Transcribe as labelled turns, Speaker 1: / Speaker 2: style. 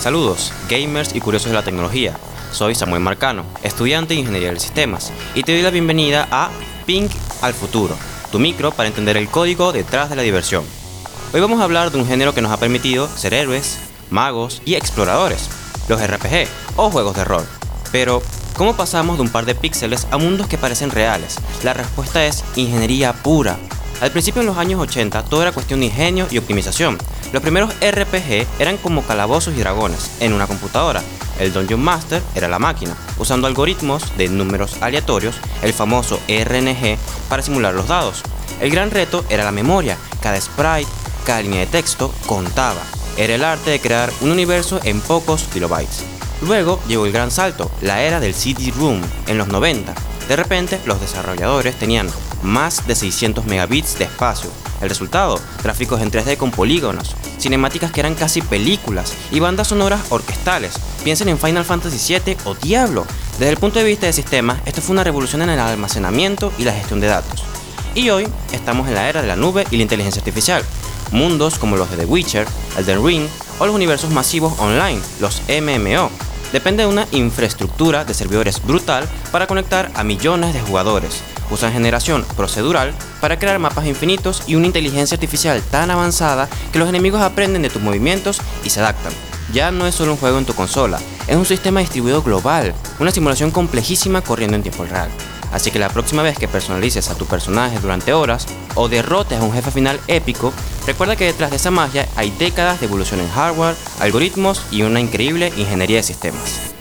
Speaker 1: Saludos, gamers y curiosos de la tecnología. Soy Samuel Marcano, estudiante de Ingeniería de Sistemas, y te doy la bienvenida a Ping al Futuro, tu micro para entender el código detrás de la diversión. Hoy vamos a hablar de un género que nos ha permitido ser héroes, magos y exploradores, los RPG o juegos de rol. Pero, ¿cómo pasamos de un par de píxeles a mundos que parecen reales? La respuesta es ingeniería pura. Al principio, en los años 80, todo era cuestión de ingenio y optimización. Los primeros RPG eran como calabozos y dragones en una computadora. El Dungeon Master era la máquina, usando algoritmos de números aleatorios, el famoso RNG, para simular los dados. El gran reto era la memoria. Cada sprite, cada línea de texto contaba. Era el arte de crear un universo en pocos kilobytes. Luego llegó el gran salto, la era del CD-ROM en los 90. De repente, los desarrolladores tenían más de 600 megabits de espacio. El resultado, gráficos en 3D con polígonos, cinemáticas que eran casi películas y bandas sonoras orquestales. Piensen en Final Fantasy VII o Diablo. Desde el punto de vista de sistemas, esto fue una revolución en el almacenamiento y la gestión de datos. Y hoy estamos en la era de la nube y la inteligencia artificial. Mundos como los de The Witcher, Elden Ring o los universos masivos online, los MMO. Depende de una infraestructura de servidores brutal para conectar a millones de jugadores. Usan generación procedural para crear mapas infinitos y una inteligencia artificial tan avanzada que los enemigos aprenden de tus movimientos y se adaptan. Ya no es solo un juego en tu consola, es un sistema distribuido global, una simulación complejísima corriendo en tiempo real. Así que la próxima vez que personalices a tu personaje durante horas o derrotes a un jefe final épico, recuerda que detrás de esa magia hay décadas de evolución en hardware, algoritmos y una increíble ingeniería de sistemas.